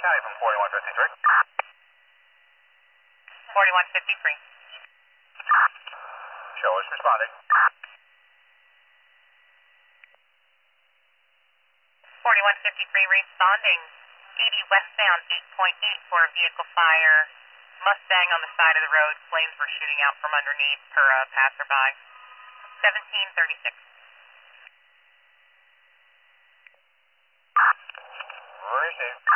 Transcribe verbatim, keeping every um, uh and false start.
County from forty-one fifty-three. forty-one fifty-three. Show us responding. forty-one fifty-three responding. eighty westbound, eight point eight for a vehicle fire. Mustang on the side of the road. Flames were shooting out from underneath per a passerby. seventeen thirty-six. Received.